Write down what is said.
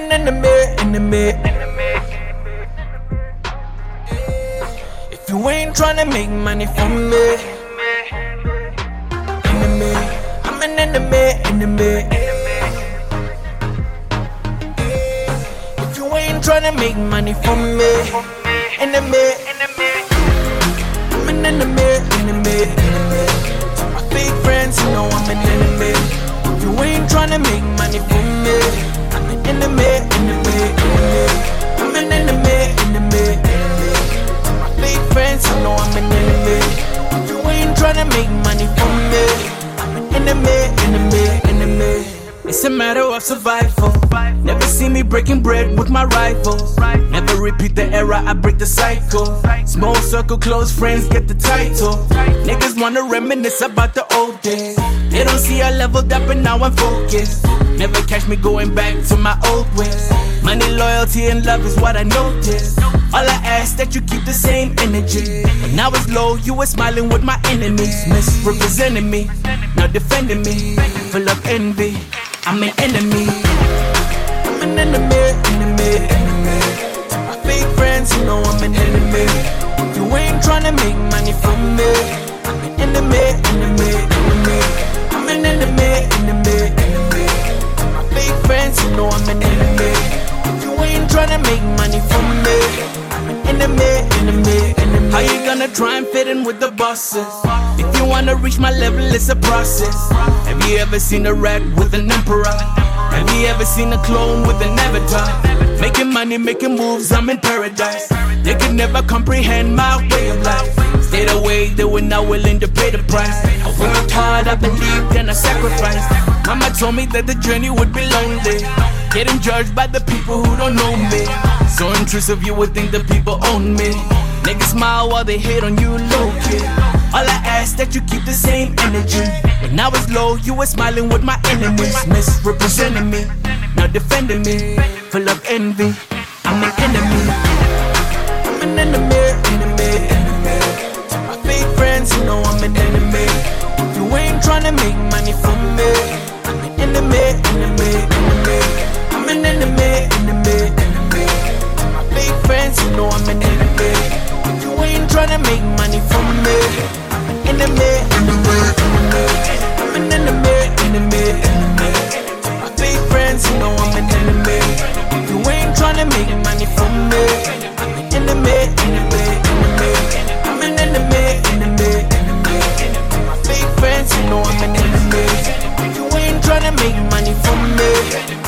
an enemy. If you ain't tryna make money from me, enemy, I'm an enemy. If you ain't tryna make money from me, enemy, I'm an enemy. To my fake friends, you know I'm an enemy. If you ain't tryna make money from me, I'm an enemy. I'm an enemy. To my fake friends, you know I'm an enemy. If you ain't tryna make money from me, I'm an enemy. It's a matter of survival. Never see me breaking bread with my rivals. Never repeat the era, I break the cycle. Small circle, close friends get the title. Niggas wanna reminisce about the old days. They don't see I leveled up and now I'm focused. Never catch me going back to my old ways. Money, loyalty, and love is what I notice. All I ask that you keep the same energy. When I was low, you were smiling with my enemies. Misrepresenting me, now defending me. Full of envy, I'm an enemy. I'm an enemy. To my fake friends, you know I'm an enemy. If you ain't tryna make money from me, I'm an enemy. I'm an enemy. To my fake friends, you know I'm an enemy. If you ain't tryna make money from me, I'm an enemy. How you gonna try and fit in with the bosses? If you wanna reach my level, it's a process. Have you ever seen a rat with an emperor? Have you ever seen a clone with an avatar? Making money, making moves, I'm in paradise. They could never comprehend my way of life. Stayed away, they were not willing to pay the price. I worked hard, I believed, and I sacrificed. Mama told me that the journey would be lonely. Getting judged by the people who don't know me. So intrusive, you would think the people own me. Niggas smile while they hate on you, low kid. All I ask that you keep the same energy. When I was low, you were smiling with my enemies. Misrepresenting me, now defending me. Full of envy, I'm an enemy. I'm an enemy. To my fake friends, you know I'm an enemy. If you ain't tryna make money from me, I'm an enemy. I'm an enemy. To my fake friends, you know I'm an enemy. If you ain't tryna make money from me, I'm an enemy. I'm an enemy. To my fake friends, you know I'm an enemy. If you ain't tryna make money from me, I'm an enemy. I'm an enemy. To my fake friends, you know I'm an enemy. If you ain't tryna make money from me,